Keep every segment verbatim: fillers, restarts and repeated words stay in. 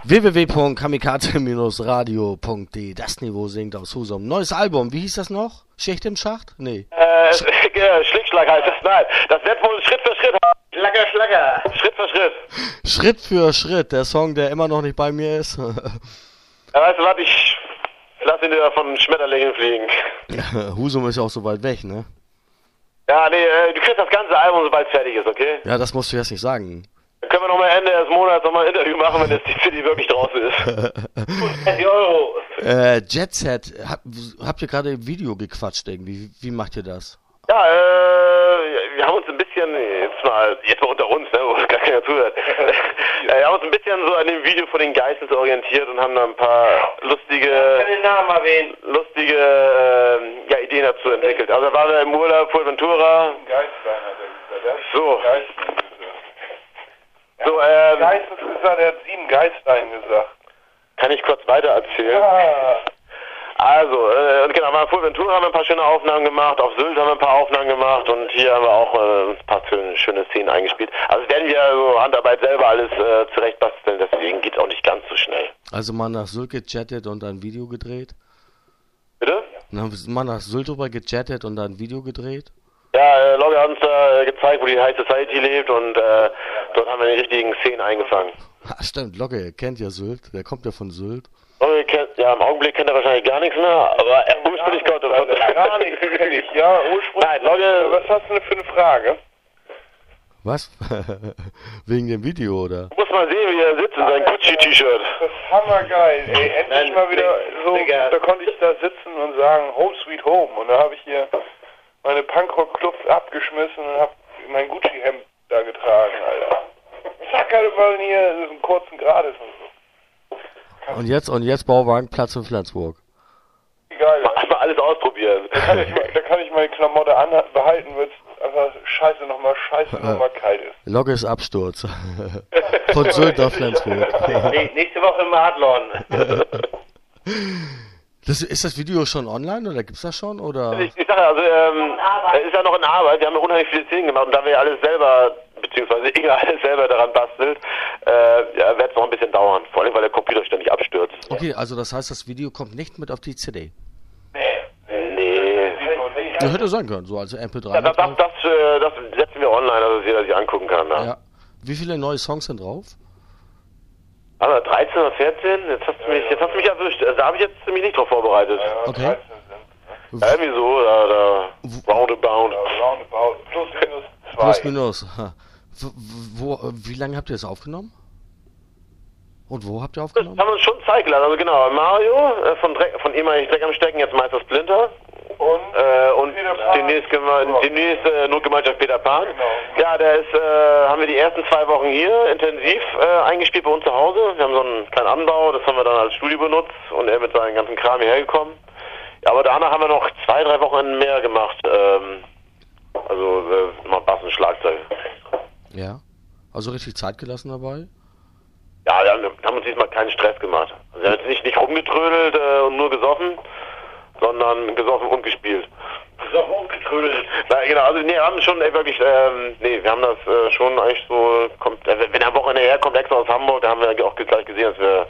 w w w punkt kamikaze radio punkt de. Das Niveau singt aus Husum. Neues Album, wie hieß das noch? Schicht im Schacht? Nee. Äh, Sch- Schlickschlag heißt das. Nein, das wird wohl Schritt für Schritt. Schlager, Schlager. Schritt für Schritt. Schritt für Schritt, der Song, der immer noch nicht bei mir ist. Ja, weißt du was, ich lass ihn dir von Schmetterlingen fliegen. Husum ist ja auch so weit weg, ne? Ja, nee, äh, du kriegst das ganze Album, sobald es fertig ist, okay? Ja, das musst du jetzt nicht sagen. Dann können wir nochmal Ende des Monats nochmal ein Interview machen, wenn jetzt die C D wirklich draußen ist. fünfzig Euro. Äh, Jet Set, hab, habt ihr gerade im Video gequatscht irgendwie? Wie macht ihr das? Ja, äh, wir haben uns ein bisschen, jetzt mal, jetzt mal unter uns, ne, wo gar keiner zuhört. Wir haben uns ein bisschen so an dem Video von den Geistens orientiert und haben da ein paar lustige, den Namen erwähnen. lustige äh, ja, Ideen dazu entwickelt. Also da waren wir im Urlaub, Fuerteventura. Geistlein hat er gesagt. So. Geistlein gesagt. So, ähm, Geistens gesagt, er hat sieben Geistlein gesagt. Kann ich kurz weiter erzählen? Ja. Also, äh, und genau, auf Fuerteventura haben wir ein paar schöne Aufnahmen gemacht, auf Sylt haben wir ein paar Aufnahmen gemacht und hier haben wir auch äh, ein paar schöne, schöne Szenen eingespielt. Also werden wir so Handarbeit selber alles äh, zurechtbasteln, deswegen geht es auch nicht ganz so schnell. Also mal nach Sylt gechattet und ein Video gedreht? Bitte? Na, mal nach Sylt rüber gechattet und ein Video gedreht? Ja, äh, Logge hat uns da äh, gezeigt, wo die High Society lebt und äh, dort haben wir die richtigen Szenen eingefangen. Ah, stimmt, Logge kennt ja Sylt, der kommt ja von Sylt. Logge kennt, ja, im Augenblick kennt er wahrscheinlich gar nichts mehr, aber er ursprünglich kommt er von... Gar nichts kenn ich, ja, ursprünglich. Nein, Logge... Was hast du denn für eine Frage? Was? Wegen dem Video, oder? Du musst mal sehen, wie er sitzt in seinem Gucci-T-Shirt. Das ist hammergeil, ey. Endlich Nein, mal wieder so, Digga. da konnte ich da sitzen und sagen, Home Sweet Home. Und da habe ich hier meine Punkrock-Clubs abgeschmissen und habe mein Gucci-Hemd da getragen, Alter. Zack, alle wollen hier einen kurzen Grades und so. Und jetzt, und jetzt Bauwagenplatz in Flensburg. Egal, Alter. Mal alles ausprobieren. Da kann ich, mal- da kann ich meine Klamotte anbehalten, weil es einfach scheiße nochmal, scheiße nochmal kalt ist. Logge ist Absturz. Von Sylt nach Flensburg. Nee, nächste Woche im Adlon. Das, ist das Video schon online oder gibt's das schon? Oder? Ich, ich sage also, ähm, es ist ja noch in Arbeit, wir haben noch unheimlich viele Szenen gemacht und da wir ja alles selber, beziehungsweise Inge alles selber daran bastelt, äh, ja, wird es noch ein bisschen dauern. Vor allem, weil der Computer ständig abstürzt. Okay, also das heißt, das Video kommt nicht mit auf die C D. Nee. Das hätte sein können, so als M P drei. Ja, das, das, das, äh, das setzen wir online, dass es jeder sich angucken kann. Ne? Ja. Wie viele neue Songs sind drauf? Aber dreizehn oder vierzehn? Jetzt hast du mich, jetzt hast du mich erwischt. Also, da habe ich jetzt mich nicht drauf vorbereitet. Okay. dreizehn sind, ne? Ja, irgendwie so, da, da, roundabout. Ja, roundabout. Plus minus zwei. Plus minus. Ha. Wo, wo, wie lange habt ihr das aufgenommen? Und wo habt ihr Das aufgenommen? haben wir uns schon Zeit gelassen. Also genau, Mario äh, von, Dreck, von ehemalig Dreck am Stecken, jetzt Meister Splinter. Und, Äh, und Peter Pan. demnächst, geme demnächst äh, Notgemeinschaft Peter Pan. Genau. Ja, der ist, äh, haben wir die ersten zwei Wochen hier intensiv äh, eingespielt bei uns zu Hause. Wir haben so einen kleinen Anbau, das haben wir dann als Studio benutzt und er mit seinem ganzen Kram hierher gekommen. Ja, aber danach haben wir noch zwei, drei Wochen mehr gemacht. Ähm, also äh, mal Bass und Schlagzeug. Ja. Also richtig Zeit gelassen dabei? Ja, wir haben, haben uns diesmal keinen Stress gemacht. Also wir haben jetzt nicht, nicht rumgetrödelt äh, und nur gesoffen, sondern gesoffen und gespielt. Gesoffen und getrödelt. Na, genau, also nee, wir haben schon ey, wirklich, ähm, nee, wir haben das äh, schon eigentlich so, kommt, äh, wenn er am Wochenende herkommt, extra aus Hamburg, da haben wir auch gleich gesehen, dass wir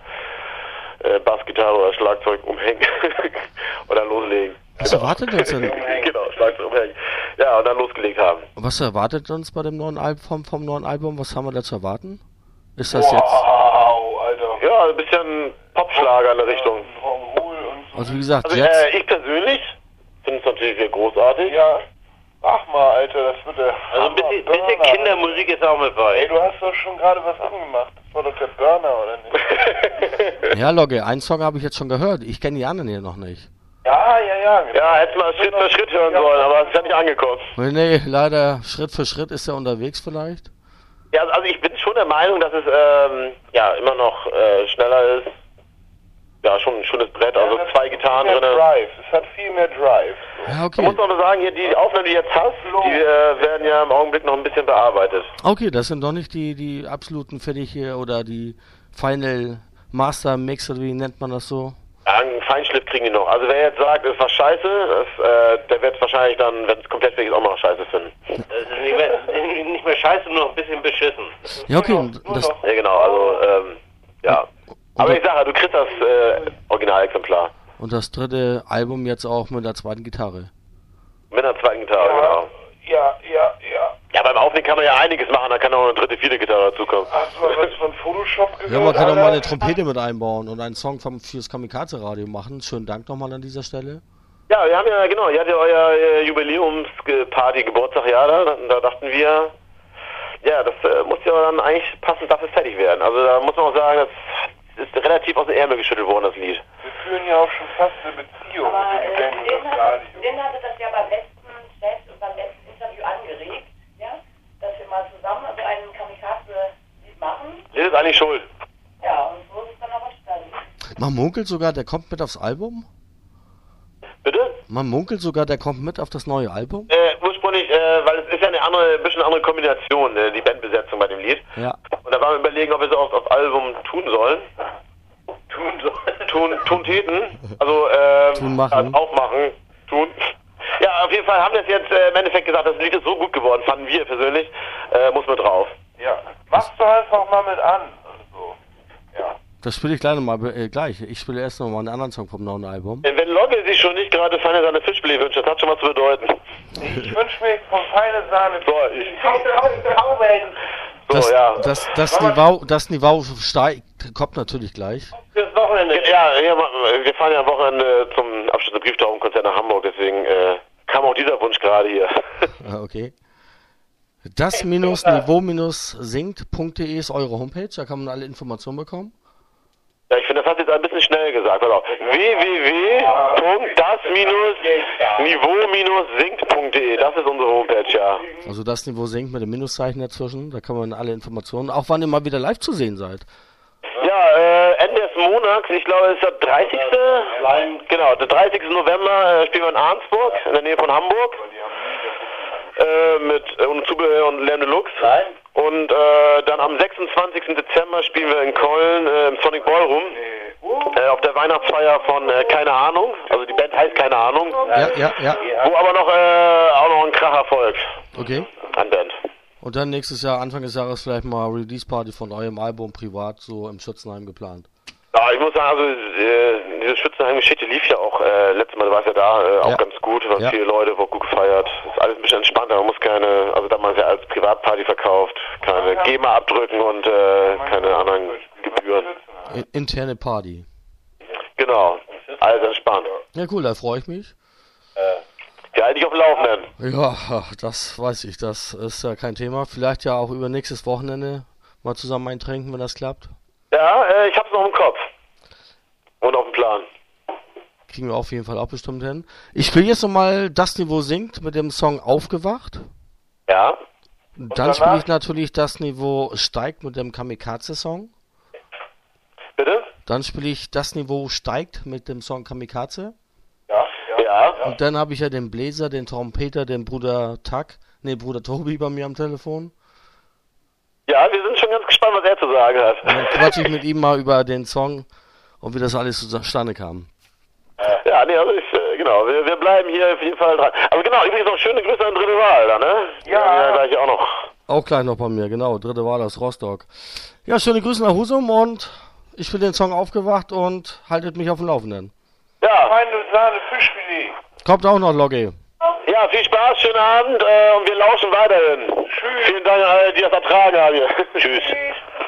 äh, Bass, Gitarre oder Schlagzeug umhängen oder loslegen. Was erwartet uns denn? Genau, Schlagzeug umhängen. Ja, und dann losgelegt haben. Was erwartet uns bei dem neuen Album, vom, vom neuen Album? Was haben wir da zu erwarten? Ist das jetzt... Wow, Alter. Ja, ein bisschen Popschlager in der Richtung. Rock'n'Roll und so. Also wie gesagt, Also jetzt... äh, ich persönlich finde es natürlich sehr großartig. Ja, mach mal, Alter, das wird der Also ein bisschen, Hammer bisschen Burner. Kindermusik ist auch mit bei. Ey, du hast doch schon gerade was angemacht. Das war doch der Burner, oder nicht? Ja, Logge, einen Song habe ich jetzt schon gehört. Ich kenne die anderen hier noch nicht. Ja, ja, ja. Genau. Ja, hätte mal Schritt für Schritt hören sollen, aber es ist ja nicht angekommen. Nee, leider Schritt für Schritt ist er unterwegs vielleicht. Ja, also ich bin schon der Meinung, dass es ähm, ja immer noch äh, schneller ist. Ja, schon ein schönes Brett, also Ja, das zwei hat Gitarren viel mehr drin. Drive. Es hat viel mehr Drive. So. Ja, Man okay. muss aber sagen, hier die Aufnahmen, die du jetzt hast, die äh, werden ja im Augenblick noch ein bisschen bearbeitet. Okay, das sind doch nicht die, die absoluten fertig hier oder die Final Master Mix oder wie nennt man das so? Ja, einen Feinschliff kriegen die noch. Also wer jetzt sagt, es war scheiße, das, äh, der wird wahrscheinlich dann, wenn es komplett weg ist, auch mal scheiße finden. Das ist nicht mehr, nicht mehr scheiße, nur noch ein bisschen beschissen. Ja, okay. Und das, Ja, genau, also, ähm, ja. äh, Originalexemplar. Und das dritte Album jetzt auch mit der zweiten Gitarre. Mit einer zweiten Gitarre, Ja, genau. ja, ja, ja. Ja, beim Aufnehmen kann man ja einiges machen, da kann auch eine dritte, vierte Gitarre dazukommen. Hast du mal was von Photoshop gehört? Ja, man kann auch Alter? mal eine Trompete mit einbauen und einen Song vom, fürs Kamikaze-Radio machen. Schönen Dank nochmal an dieser Stelle. Ja, wir haben ja, genau, ihr hattet ja euer äh, Jubiläumsparty, Geburtstagsjahr da, da, da dachten wir, ja, das äh, muss ja dann eigentlich passend dafür fertig werden. Also da muss man auch sagen, das ist relativ aus den Ärmel geschüttelt worden, das Lied. Wir führen ja auch schon fast eine Beziehung Aber mit äh, den Band und den, das hatte, Radio. den hatte das ja beim letzten Chat und beim letzten Interview angeregt, ja, dass wir mal zusammen also einen Kamikaze-Lied machen. Lied ist eigentlich schuld. Ja, und so ist es dann aber entstanden. Man munkelt sogar, der kommt mit aufs Album. Bitte? Man munkelt sogar, der kommt mit auf das neue Album. Äh, ursprünglich, äh, weil es ist ja eine andere, ein bisschen andere Kombination, äh, die Bandbesetzung bei dem Lied. Ja. Und da waren wir überlegen, ob wir es aufs, aufs Album tun sollen. Tun sollen? Tun, tun täten. Also, ähm, Tun machen. also aufmachen. Tun. Ja, auf jeden Fall haben wir es jetzt äh, im Endeffekt gesagt, das Lied ist so gut geworden, fanden wir persönlich, äh, muss mit drauf. Ja, machst du einfach mal mit an und so. Ja. Das spiele ich gleich nochmal, äh, gleich. Ich spiele erst nochmal einen anderen Song vom neuen Album. Äh, Wenn Logge sich schon nicht gerade feine Sahne Fischfilet wünscht, das hat schon was zu bedeuten. Ich wünsche mir von feine Sahne. So, ich, Tauben. so Das, ja. das, das, Niveau, das Niveau steigt, kommt natürlich gleich. Fürs Wochenende. Ja, ja, wir fahren ja am Wochenende zum Abschluss des Brieftaubenkonzert nach Hamburg, deswegen äh, kam auch dieser Wunsch gerade hier. Ah, okay. Das-Niveau-singt punkt de ist eure Homepage, da kann man alle Informationen bekommen. Ja, ich finde, das hast du jetzt ein bisschen schnell gesagt. Pass auf. w w w punkt das Niveau singt punkt de, das ist unsere Homepage, ja. Also das Niveau singt mit dem Minuszeichen dazwischen, da kann man alle Informationen, auch wann ihr mal wieder live zu sehen seid. Ja, äh, Ende des Monats, ich glaube, es ist der dreißigste Genau, der dreißigste November äh, spielen wir in Arnsburg, in der Nähe von Hamburg. Äh, mit äh, und Zubehör und Lärm Deluxe. Nein. Und äh, dann am sechsundzwanzigsten Dezember spielen wir in Köln äh, im Sonic Ballroom. Äh, auf der Weihnachtsfeier von äh, Keine Ahnung. Also die Band heißt Keine Ahnung. Ja, ja, ja. Wo aber noch äh, auch noch ein Kracher folgt. Okay. An Band. Und dann nächstes Jahr, Anfang des Jahres, vielleicht mal Release-Party von eurem Album privat, so im Schützenheim geplant. Ja, ich muss sagen, also äh, diese Schützenheim-Geschichte lief ja auch, äh, letztes Mal, du warst ja da, äh, auch Ja. ganz gut, waren Ja. viele Leute, wurde gut gefeiert. Ist alles ein bisschen entspannter, man muss keine, also da man es ja als Privatparty verkauft, keine GEMA abdrücken und äh, keine anderen Gebühren. In interne Party. Genau, alles entspannt. Ja, cool, da freue ich mich. Ja, halt dich auf dem Laufenden. Ja, das weiß ich, das ist ja kein Thema. Vielleicht ja auch über nächstes Wochenende mal zusammen eintrinken, wenn das klappt. Ja, äh, ich hab's noch im Kopf. Und auf dem Plan. Kriegen wir auf jeden Fall auch bestimmt hin. Ich spiele jetzt nochmal Das Niveau singt mit dem Song Aufgewacht. Ja? Dann danach? spiele ich natürlich Das Niveau steigt mit dem Kamikaze-Song. Bitte? Dann spiele ich Das Niveau steigt mit dem Song Kamikaze. Ja, ja. Ja? Und dann habe ich ja den Bläser, den Trompeter, den Bruder Tak, nee, Bruder Tobi bei mir am Telefon. Ja, wir sind schon ganz gespannt, was er zu sagen hat. Und dann quatsche ich mit ihm mal über den Song und wie das alles zustande kam. Ja, nee, also ich, äh, genau, wir, wir bleiben hier auf jeden Fall dran. Aber genau, übrigens noch schöne Grüße an Dritte Wahl, da, ne? Ja. Die haben ja gleich auch noch. Auch gleich noch bei mir, genau. Dritte Wahl aus Rostock. Ja, schöne Grüße nach Husum und ich bin den Song aufgewacht und haltet mich auf dem Laufenden. Ja, Feine Sahne Fischfilet. Kommt auch noch, Logge. ja, viel Spaß, schönen Abend äh, und wir lauschen weiterhin. Tschüss. Vielen Dank an alle, die das ertragen haben hier. Tschüss. Tschüss.